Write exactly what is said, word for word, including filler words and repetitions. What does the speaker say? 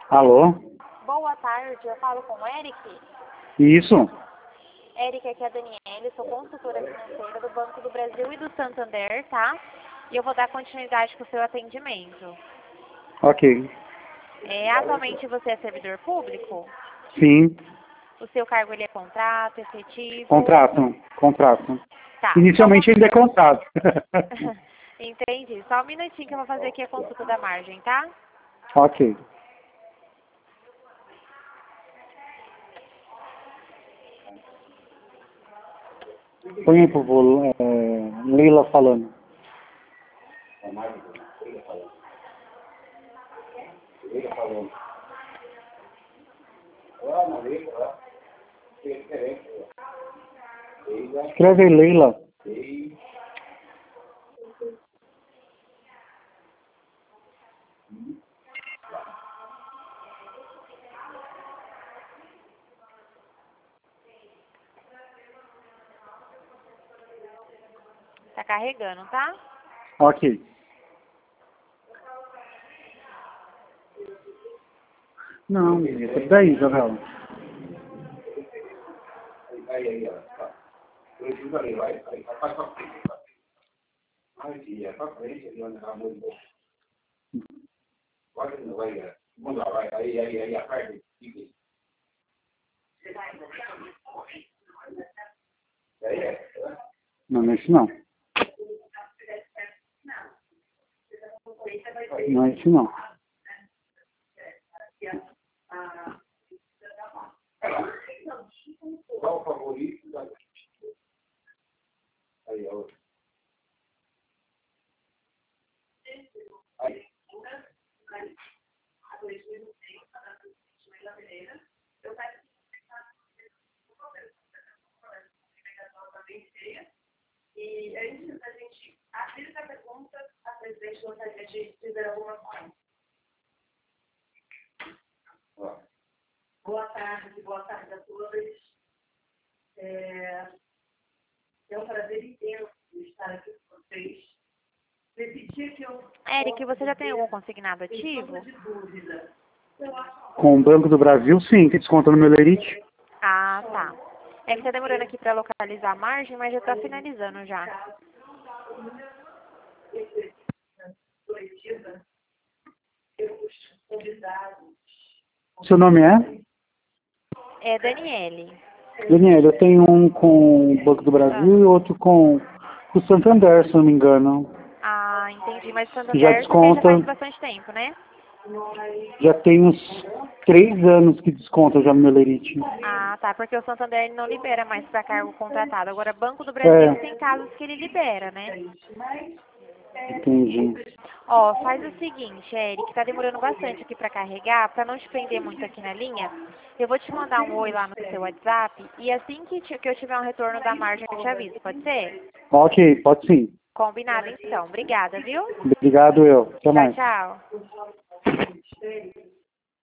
Alô? Boa tarde, eu falo com o Eric. Isso? Eric, aqui é a Daniele, sou consultora financeira do Banco do Brasil e do Santander, tá? E eu vou dar continuidade com o seu atendimento. Ok. É, atualmente você é servidor público? Sim. O seu cargo ele é contrato, efetivo? Contrato. Contrato. Tá. Inicialmente ainda é contrato. Entendi. Só um minutinho que eu vou fazer aqui a consulta da margem, tá? Ok. Põe aí, por favor, é, Leila falando. Escreve aí, Leila. Tá carregando, tá? Ok. Não, é daí, Isabela. Não, não é isso não. Não é isso não. E antes da gente abrir essa pergunta, a presidente gostaria de dizer alguma coisa. Boa tarde, boa tarde a todas. É, é um prazer imenso estar aqui com vocês. Repetir que eu... Eric, você já tem algum consignado ativo? De dúvida. Com o Banco do Brasil, sim, que desconta no meu lerite. Ah, tá. É que tá demorando aqui pra localizar a margem, mas já tá finalizando já. Coletiva, pelos convidados. Seu nome é? É Daniele. Daniela, eu tenho um com o Banco do Brasil e outro com o Santander, se não me engano. Ah, entendi. Mas Já Santander também já desconta. faz bastante tempo, né? Já tem uns três anos que desconta já no meu lerite. Ah, tá. Porque o Santander ele não libera mais para cargo contratado. Agora, Banco do Brasil É, tem casos que ele libera, né? entendi. Ó, faz o seguinte, Eric, tá demorando bastante aqui para carregar, para não te prender muito aqui na linha, eu vou te mandar um oi lá no seu WhatsApp e assim que, te- que eu tiver um retorno da margem eu te aviso, pode ser? Ok, pode sim. Combinado então. Obrigada, viu? Obrigado eu. Até Tchau, mais. tchau.